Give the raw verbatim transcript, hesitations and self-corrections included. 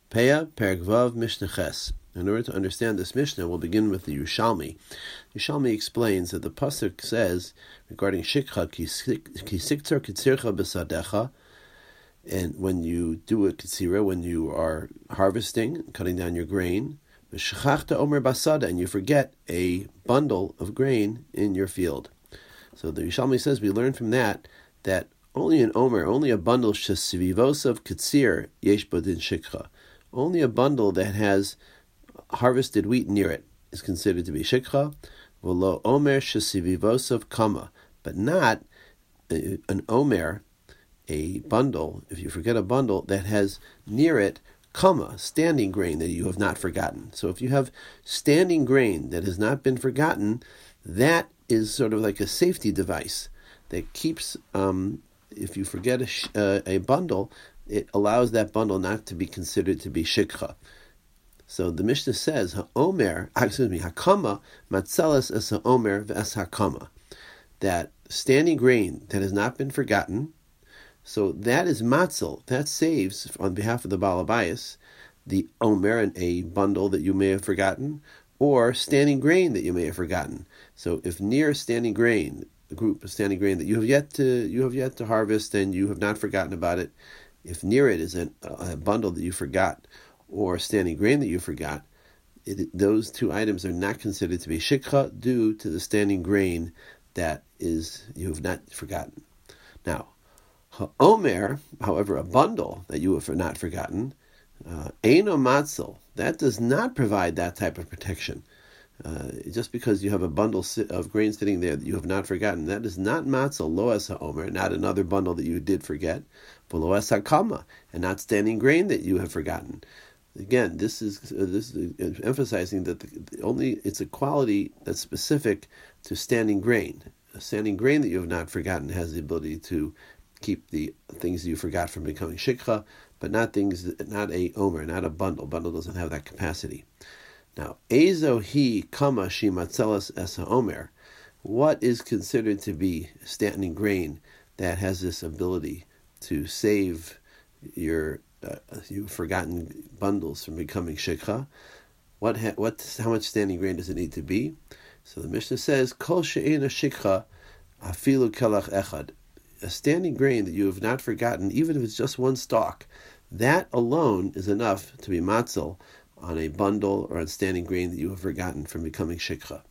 Peah Perek Vav Mishnah Ches. In order to understand this Mishnah, we'll begin with the Yerushalmi. Yerushalmi explains that the pasuk says regarding shikha ki siktzar kitzircha b'sadecha, and when you do a kitzira, when you are harvesting, cutting down your grain, v'shechachta omer basada, and you forget a bundle of grain in your field. So the Yerushalmi says we learn from that that only an omer, only a bundle shesivivosav kitzir yesh bodin shikha. Only a bundle that has harvested wheat near it is considered to be shikha. V'lo omer shesivivosav kama, but not an omer, a bundle, if you forget a bundle that has near it kama, standing grain that you have not forgotten. So if you have standing grain that has not been forgotten, that is sort of like a safety device that keeps, um, if you forget a, sh- uh, a bundle, it allows that bundle not to be considered to be shikha. So the Mishnah says, "Ha'omer, excuse me, hakama matzelas es ha'omer v'es hakama," that standing grain that has not been forgotten, so that is matzel, that saves on behalf of the Baal Habayis the omer, and a bundle that you may have forgotten, or standing grain that you may have forgotten. So if near standing grain, a group of standing grain that you have yet to you have yet to harvest and you have not forgotten about it, if near it is an, a bundle that you forgot or standing grain that you forgot, it, those two items are not considered to be shikha due to the standing grain that is you have not forgotten. Now, ha'omer, however, a bundle that you have not forgotten, eino matzel, that does not provide that type of protection. Uh, just because you have a bundle of grain sitting there that you have not forgotten, that is not matzel, lo es ha'omer, not another bundle that you did forget, but lo es ha'kama, and not standing grain that you have forgotten. Again, this is uh, this is emphasizing that the, the only it's a quality that's specific to standing grain. A standing grain that you have not forgotten has the ability to keep the things that you forgot from becoming shikha, but not things, not a omer, not a bundle. Bundle doesn't have that capacity. Now, ezo hi kama shi matzelas es ha'omer, what is considered to be standing grain that has this ability to save your uh, you've forgotten bundles from becoming shikha? What ha- what how much standing grain does it need to be? So the Mishnah says, kol she'ena shikha afilu kelach echad, a standing grain that you have not forgotten, even if it's just one stalk, that alone is enough to be matzel on a bundle or on standing grain that you have forgotten from becoming shikha.